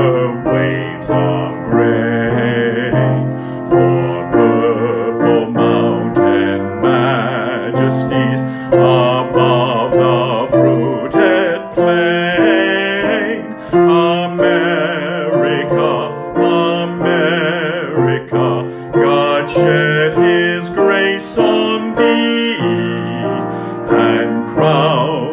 waves of grain, for purple mountain majesties above the fruited plain. America, America, God shed His grace on thee, and crowned